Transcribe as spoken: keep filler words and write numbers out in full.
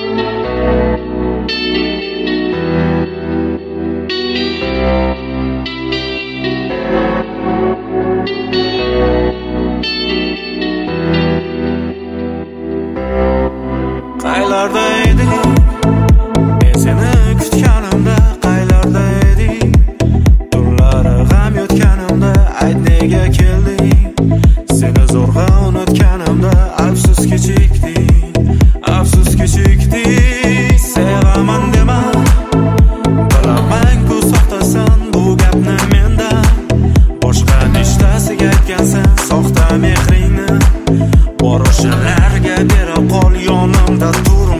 Qaylarda eding men seni kutganimda, qaylarda eding tunlari g'am yotganimda, ayt nega kelding seni zo'rg'a unutganimda, afsus kechikding, afsus kechikding. Sevaman dema, bilaman-ku soxtasan, bu gapni mendan boshqa nechtasiga aytgansan, soxta mehringni bor o'shalarga bera qol, yonimda tur.